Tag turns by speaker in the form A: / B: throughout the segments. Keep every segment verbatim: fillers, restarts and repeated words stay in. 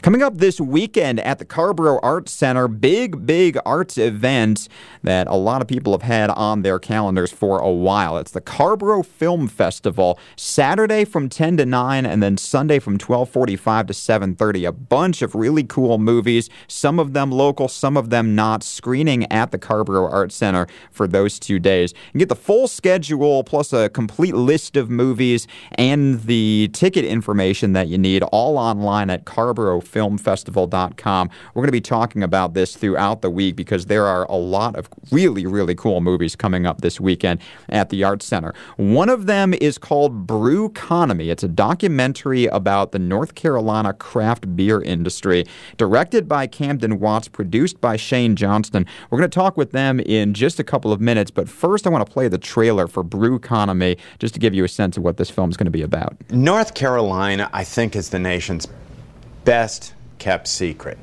A: Coming up this weekend at the Carrboro Arts Center, big, big arts event that a lot of people have had on their calendars for a while. It's the Carrboro Film Festival, Saturday from ten to nine and then Sunday from twelve forty-five to seven thirty. A bunch of really cool movies, some of them local, some of them not, screening at the Carrboro Arts Center for those two days. You can get the full schedule plus a complete list of movies and the ticket information that you need all online at Carrboro Film Festival dot com. We're going to be talking about this throughout the week because there are a lot of really, really cool movies coming up this weekend at the Arts Center. One of them is called Brewconomy. It's a documentary about the North Carolina craft beer industry, directed by Camden Watts, produced by Shane Johnston. We're going to talk with them in just a couple of minutes, but first I want to play the trailer for Brewconomy just to give you a sense of what this film is going to be about.
B: North Carolina, I think, is the nation's best kept secret.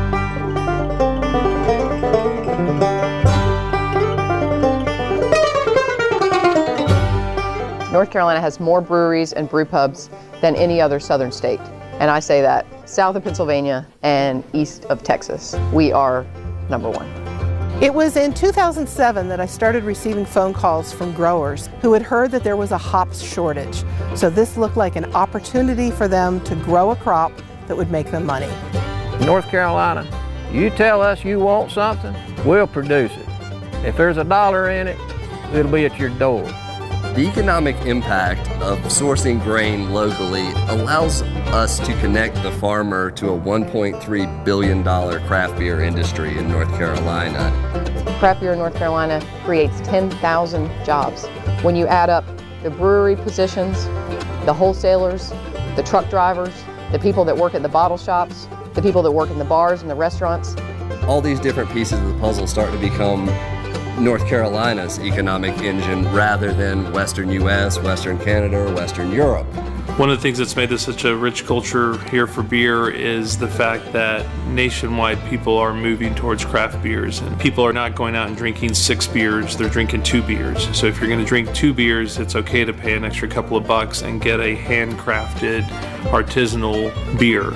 C: North Carolina has more breweries and brew pubs than any other southern state. And I say that south of Pennsylvania and east of Texas, we are number one.
D: It was in two thousand seven that I started receiving phone calls from growers who had heard that there was a hops shortage. So this looked like an opportunity for them to grow a crop that would make them money.
E: North Carolina, you tell us you want something, we'll produce it. If there's a dollar in it, it'll be at your door.
F: The economic impact of sourcing grain locally allows us to connect the farmer to a one point three billion dollars craft beer industry in North Carolina.
C: Craft beer in North Carolina creates ten thousand jobs. When you add up the brewery positions, the wholesalers, the truck drivers, the people that work at the bottle shops, the people that work in the bars and the restaurants.
F: All these different pieces of the puzzle start to become North Carolina's economic engine rather than Western U S, Western Canada, or Western Europe.
G: One of the things that's made this such a rich culture here for beer is the fact that nationwide people are moving towards craft beers, and people are not going out and drinking six beers, they're drinking two beers. So if you're going to drink two beers, it's okay to pay an extra couple of bucks and get a handcrafted artisanal beer.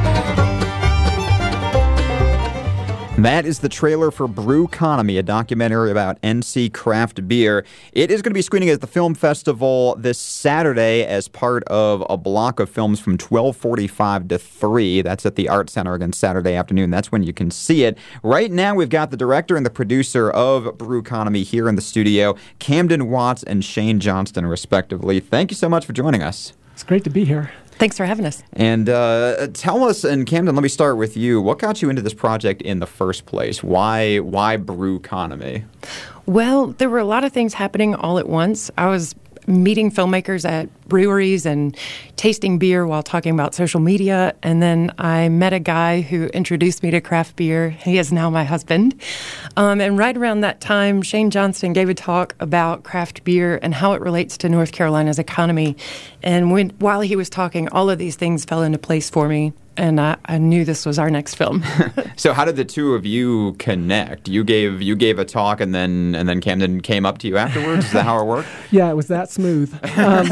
A: That is the trailer for Brewconomy, a documentary about N C craft beer. It is going to be screening at the film festival this Saturday as part of a block of films from twelve forty-five to three. That's at the Arts Center again Saturday afternoon. That's when you can see it. Right now, we've got the director and the producer of Brewconomy here in the studio, Camden Watts and Shane Johnston, respectively. Thank you so much for joining us.
H: It's great to be here.
I: Thanks for having us.
A: And uh, tell us, and Camden, let me start with you. What got you into this project in the first place? Why why Brewconomy?
I: Well, there were a lot of things happening all at once. I was meeting filmmakers at breweries and tasting beer while talking about social media. And then I met a guy who introduced me to craft beer. He is now my husband. Um, and right around that time, Shane Johnston gave a talk about craft beer and how it relates to North Carolina's economy. And when, while he was talking, all of these things fell into place for me. And I, I knew this was our next film.
A: So how did the two of you connect? You gave you gave a talk, and then and then Camden came up to you afterwards? Is that how it worked?
H: Yeah, it was that smooth. Um,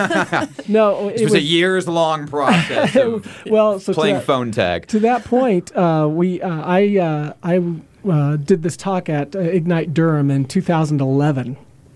H: no, it,
A: it was, was a years-long process of
H: well, so
A: playing
H: that,
A: phone tag.
H: To that point, uh, we uh, I uh, I uh, did this talk at uh, Ignite Durham in two thousand eleven,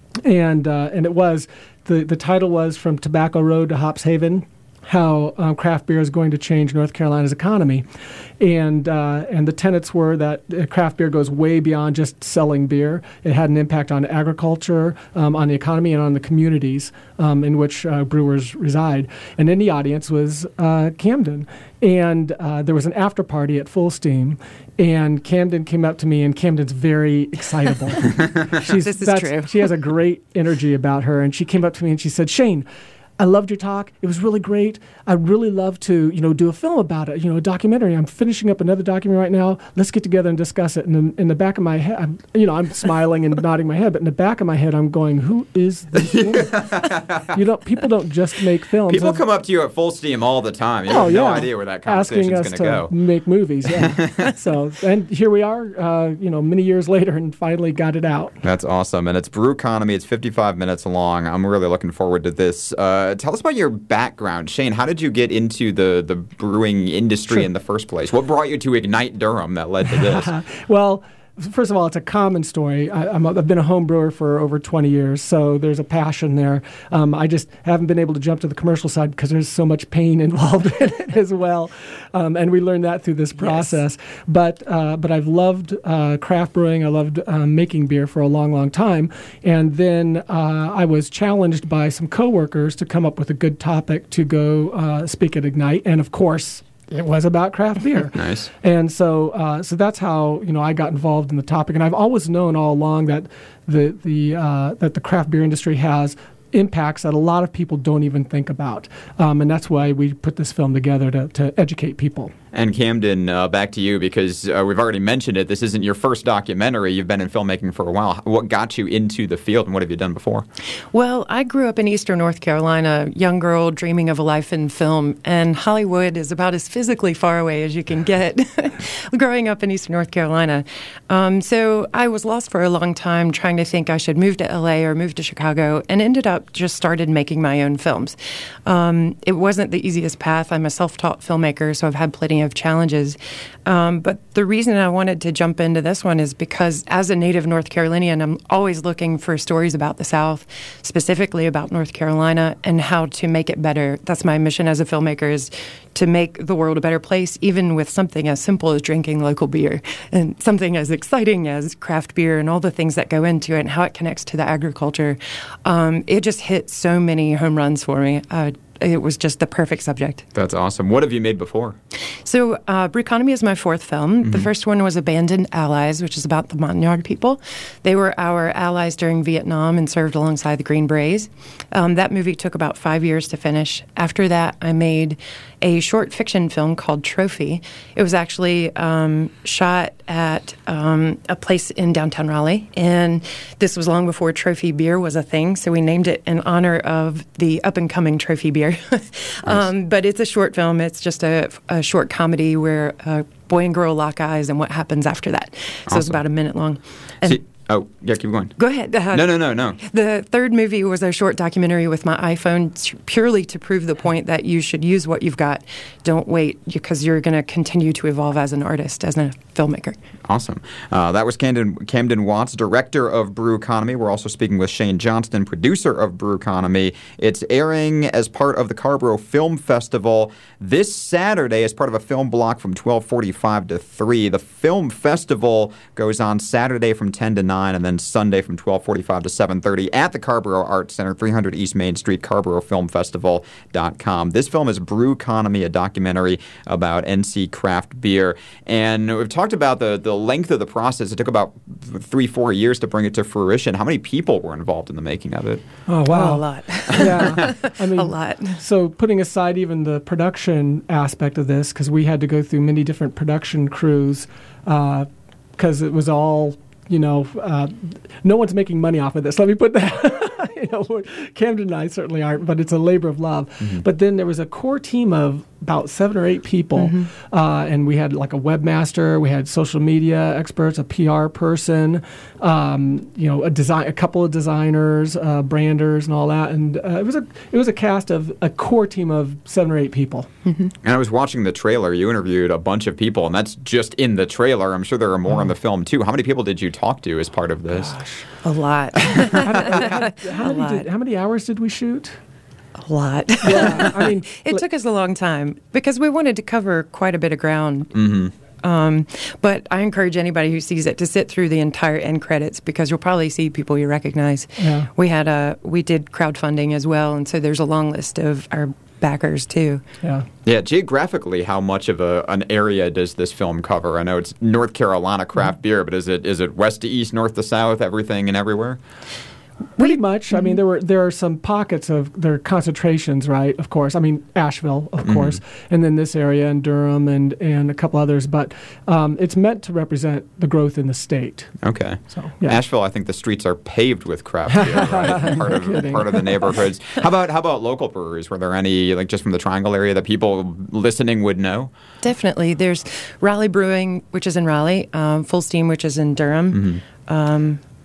H: and uh, and it was the the title was From Tobacco Road to Hops Haven: How um, craft beer is going to change North Carolina's economy. And uh, and the tenets were that uh, craft beer goes way beyond just selling beer. It had an impact on agriculture, um, on the economy, and on the communities um, in which uh, brewers reside. And in the audience was uh, Camden. And uh, there was an after party at Full Steam, and Camden came up to me, and Camden's very excitable. She's,
I: this is true.
H: She has a great energy about her, and she came up to me and she said, "Shane, I loved your talk. It was really great. I'd really love to, you know, do a film about it, you know, a documentary. I'm finishing up another documentary right now. Let's get together and discuss it." And in, in the back of my head, I'm, you know, I'm smiling and nodding my head, but in the back of my head, I'm going, who is this woman? You know, people don't just make films.
A: People come up to you at Full Steam all the time. You
H: oh,
A: have
H: yeah.
A: no idea where that conversation's going to go.
H: Make movies, yeah. So, and here we are, uh, you know, many years later, and finally got it out.
A: That's awesome. And it's Brewconomy. It's fifty-five minutes long. I'm really looking forward to this. Uh, uh, tell us about your background. Shane, how did you get into the, the brewing industry
H: Sure.
A: in the first place? What brought you to Ignite Durham that led to this?
H: Well, first of all, it's a common story. I, I'm a, I've been a home brewer for over twenty years, so there's a passion there. Um, I just haven't been able to jump to the commercial side because there's so much pain involved in it as well, um, and we learned that through this process. Yes. But uh, but I've loved uh, craft brewing. I loved um, making beer for a long, long time, and then uh, I was challenged by some coworkers to come up with a good topic to go uh, speak at Ignite, and of course, it was about craft beer.
A: Nice.
H: And so uh, so that's how, you know, I got involved in the topic. And I've always known all along that the the uh, that the craft beer industry has impacts that a lot of people don't even think about. Um, and that's why we put this film together to, to educate people.
A: And Camden, uh, back to you, because uh, we've already mentioned it. This isn't your first documentary. You've been in filmmaking for a while. What got you into the field, and what have you done before?
I: Well, I grew up in Eastern North Carolina, young girl dreaming of a life in film, and Hollywood is about as physically far away as you can get growing up in Eastern North Carolina. Um, so I was lost for a long time trying to think I should move to L A or move to Chicago, and ended up just started making my own films. Um, it wasn't the easiest path. I'm a self-taught filmmaker, so I've had plenty of challenges. Um, but the reason I wanted to jump into this one is because as a native North Carolinian, I'm always looking for stories about the South, specifically about North Carolina, and how to make it better. That's my mission as a filmmaker, is to make the world a better place, even with something as simple as drinking local beer, and something as exciting as craft beer and all the things that go into it and how it connects to the agriculture. Um, it just hit so many home runs for me. Uh, It was just the perfect subject.
A: That's awesome. What have you made before?
I: So, uh, Brewconomy is my fourth film. Mm-hmm. The first one was Abandoned Allies, which is about the Montagnard people. They were our allies during Vietnam and served alongside the Green Berets. Um, that movie took about five years to finish. After that, I made a short fiction film called Trophy. It was actually um, shot at um, a place in downtown Raleigh, and this was long before Trophy beer was a thing, so we named it in honor of the up-and-coming Trophy beer. Nice. um, but it's a short film. It's just a, a short comedy where a boy and girl lock eyes and what happens after that. So awesome. It's about a minute long. And
A: See, oh, yeah, keep going.
I: Go ahead. Uh,
A: no, no, no, no.
I: The third movie was a short documentary with my iPhone t- purely to prove the point that you should use what you've got. Don't wait, because you're going to continue to evolve as an artist, as a filmmaker.
A: Awesome. Uh, that was Camden, Camden Watts, director of Brewconomy. We're also speaking with Shane Johnston, producer of Brewconomy. It's airing as part of the Carrboro Film Festival this Saturday as part of a film block from twelve forty-five to three. The film festival goes on Saturday from ten to nine and then Sunday from twelve forty-five to seven thirty at the Carrboro Arts Center, three hundred East Main Street, carrboro film festival dot com. This film is Brewconomy, a documentary about N C craft beer. And we've talked about the, the length of the process. It took about three, four years to bring it to fruition. How many people were involved in the making of it?
H: Oh, wow.
I: Oh, a lot.
H: Yeah. I mean,
I: a lot.
H: So putting aside even the production aspect of this, because we had to go through many different production crews, because uh, it was all, you know, uh, no one's making money off of this. Let me put that. you know, Camden and I certainly aren't, but it's a labor of love. Mm-hmm. But then there was a core team of about seven or eight people, mm-hmm. uh, and we had like a webmaster, we had social media experts, a P R person, um, you know, a design, a couple of designers, uh, branders, and all that. And uh, it was a it was a cast of a core team of seven or eight people.
A: Mm-hmm. And I was watching the trailer. You interviewed a bunch of people, and that's just in the trailer. I'm sure there are more mm. in the film too. How many people did you talk to as part of this?
H: Gosh.
I: A lot.
H: how, how, how,
I: a
H: many
I: lot.
H: Did, how many hours did we shoot?
I: A lot.
H: Yeah, I mean,
I: it took us a long time because we wanted to cover quite a bit of ground.
A: Mm-hmm.
I: Um, but I encourage anybody who sees it to sit through the entire end credits, because you'll probably see people you recognize.
H: Yeah.
I: We had a we did crowdfunding as well, and so there's a long list of our backers too.
H: Yeah.
A: Yeah. Geographically, how much of a an area does this film cover? I know it's North Carolina craft mm-hmm. beer, but is it is it west to east, north to south, everything and everywhere?
H: Pretty much. Mm-hmm. I mean, there were there are some pockets of there are concentrations, right? Of course. I mean, Asheville, of mm-hmm. course, and then this area and Durham and, and a couple others. But um, it's meant to represent the growth in the state.
A: Okay.
H: So yeah.
A: Asheville, I think the streets are paved with craft beer, right? part of part of the neighborhoods. How about how about local breweries? Were there any, like just from the Triangle area, that people listening would know?
I: Definitely. There's Raleigh Brewing, which is in Raleigh, um, Full Steam, which is in Durham.
A: Mm-hmm.
I: Um,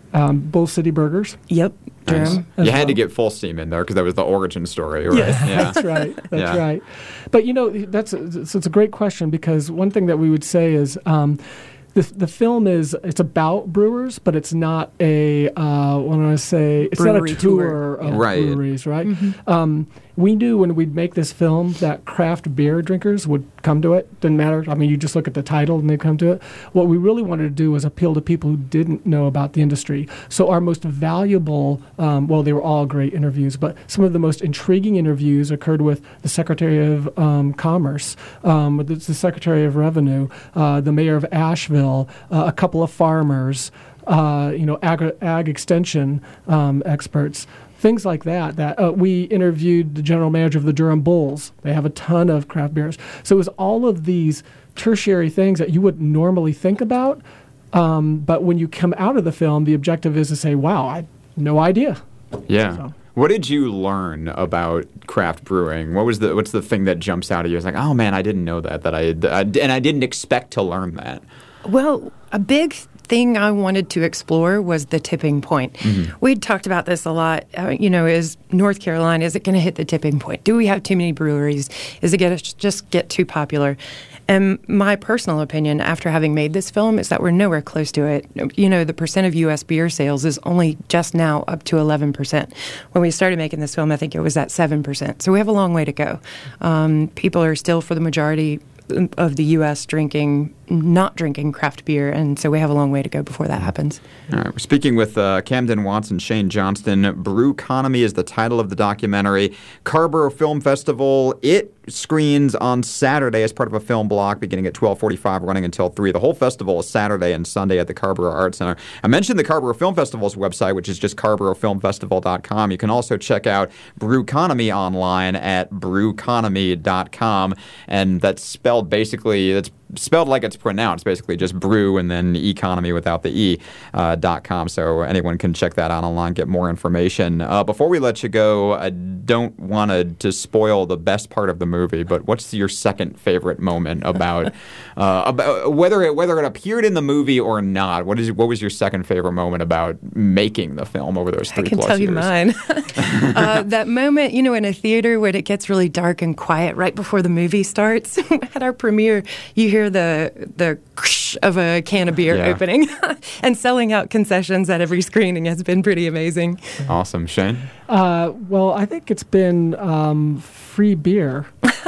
H: um, Bull City Burgers.
I: Yep.
A: Nice.
I: Durham.
A: You
H: as
A: had
H: well.
A: to get full steam in there because that was the origin story, right?
H: Yes,
A: Yeah.
H: that's right. That's
A: Yeah.
H: right. But you know, that's a, so it's a great question, because one thing that we would say is um, the the film is it's about brewers, but it's not a uh, what do I say? It's
I: Brewery
H: not a tour,
I: tour.
H: of
A: Right.
H: breweries, right?
I: Mm-hmm.
H: Um, we knew when we'd make this film that craft beer drinkers would come to it. Didn't matter. I mean, you just look at the title and they'd come to it. What we really wanted to do was appeal to people who didn't know about the industry. So our most valuable, um, well, they were all great interviews, but some of the most intriguing interviews occurred with the Secretary of um, Commerce, um, with the, the Secretary of Revenue, uh, the Mayor of Asheville, uh, a couple of farmers, uh, you know, ag, ag extension um, experts. Things like that. That uh, we interviewed the general manager of the Durham Bulls. They have a ton of craft beers. So it was all of these tertiary things that you wouldn't normally think about. Um, but when you come out of the film, the objective is to say, "Wow, I had no idea."
A: Yeah.
H: So.
A: What did you learn about craft brewing? What was the what's the thing that jumps out at you? It's like, oh man, I didn't know that. That I, I and I didn't expect to learn that.
I: Well, a big thing I wanted to explore was the tipping point. Mm-hmm. We'd talked about this a lot. Uh, you know, is North Carolina, is it going to hit the tipping point? Do we have too many breweries? Is it going to just get too popular? And my personal opinion, after having made this film, is that we're nowhere close to it. You know, the percent of U S beer sales is only just now up to eleven percent. When we started making this film, I think it was at seven percent. So we have a long way to go. Um, people are still, for the majority of the U S drinking, not drinking craft beer, and so we have a long way to go before that happens.
A: All right, we're speaking with uh, Camden Watts and Shane Johnston. Brewconomy is the title of the documentary. Carrboro Film Festival, it screens on Saturday as part of a film block beginning at twelve forty-five, running until three. The whole festival is Saturday and Sunday at the Carrboro Arts Center. I mentioned the Carrboro Film Festival's website, which is just carrboro film festival dot com. You can also check out Brewconomy online at brewconomy dot com, and that's spelled basically, that's spelled like it's pronounced, basically just brew and then economy without the E, uh, dot com. So anyone can check that out online, get more information. Uh, before we let you go, I don't want to to spoil the best part of the movie, but what's your second favorite moment about uh, about whether it whether it appeared in the movie or not? What is what was your second favorite moment about making the film over those three
I: I can
A: plus
I: tell
A: years?
I: you mine. uh, that moment, you know, in a theater when it gets really dark and quiet right before the movie starts. At our premiere, you hear the the of a can of beer
A: Yeah.
I: opening, and selling out concessions at every screening has been pretty amazing.
A: Awesome. Shane?
H: Uh, well, I think it's been um, free beer.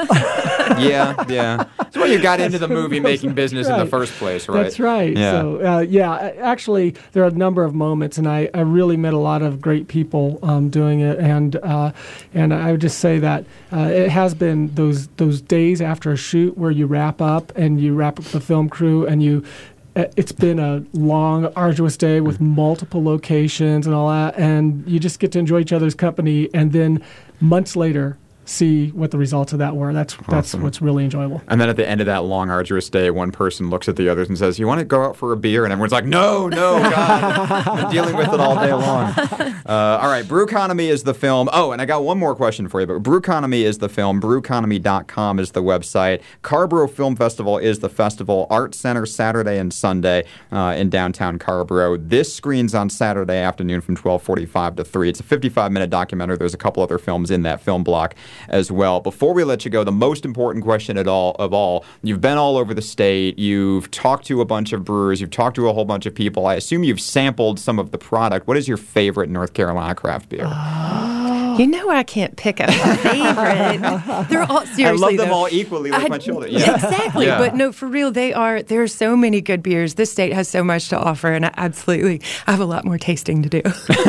A: yeah, yeah. That's why you got into the movie making business in the
H: right.
A: first place, right?
H: That's right.
A: Yeah.
H: So, uh, yeah, actually, there are a number of moments, and I, I really met a lot of great people um, doing it, and uh, and I would just say that uh, it has been those those days after a shoot where you wrap up and you wrap up the film crew and you. It's been a long, arduous day with multiple locations and all that, and you just get to enjoy each other's company, and then months later, see what the results of that were. That's that's
A: Awesome.
H: what's really enjoyable.
A: And then at the end of that long, arduous day, one person looks at the others and says, "You want to go out for a beer?" And everyone's like, "No, no, God, I'm dealing with it all day long." Uh, all right, Brewconomy is the film. Oh, and I got one more question for you. But Brewconomy is the film. brewconomy dot com is the website. Carrboro Film Festival is the festival. Art Center Saturday and Sunday uh, in downtown Carrboro. This screens on Saturday afternoon from twelve forty-five to three. It's a fifty-five minute documentary. There's a couple other films in that film block as well. Before we let you go, the most important question at all of all, you've been all over the state, you've talked to a bunch of brewers, you've talked to a whole bunch of people. I assume you've sampled some of the product. What is your favorite North Carolina craft beer?
I: You know I can't pick a favorite. They're all seriously.
A: I love them
I: though,
A: all equally like
I: I,
A: my children. Yeah.
I: Exactly,
A: Yeah.
I: but no, for real, they are. There are so many good beers. This state has so much to offer, and I absolutely, I have a lot more tasting to do.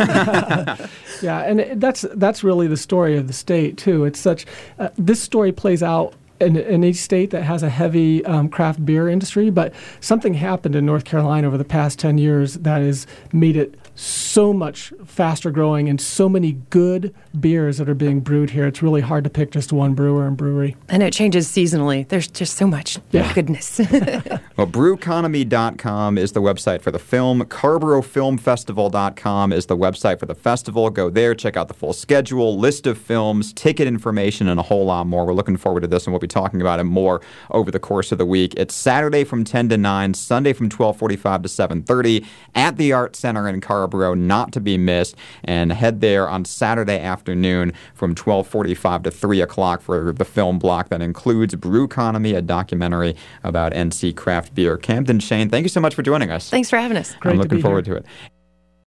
H: Yeah, and it, that's that's really the story of the state too. It's such uh, this story plays out in, in each state that has a heavy um, craft beer industry, but something happened in North Carolina over the past ten years that has made it so much faster growing and so many good beers that are being brewed here. It's really hard to pick just one brewer and brewery.
I: And it changes seasonally. There's just so much
H: Yeah.
I: goodness.
A: Well, brewconomy dot com is the website for the film. Carrboro Film Festival dot com is the website for the festival. Go there, check out the full schedule, list of films, ticket information, and a whole lot more. We're looking forward to this, and we'll be talking about it more over the course of the week. It's Saturday from ten to nine, Sunday from twelve forty-five to seven thirty at the Art Center in Carrboro, not to be missed. And head there on Saturday afternoon from twelve forty-five to three o'clock for the film block that includes Brewconomy, a documentary about N C craft beer. Camden Shane, thank you so much for joining us.
I: Thanks for having us.
A: I'm looking forward to it.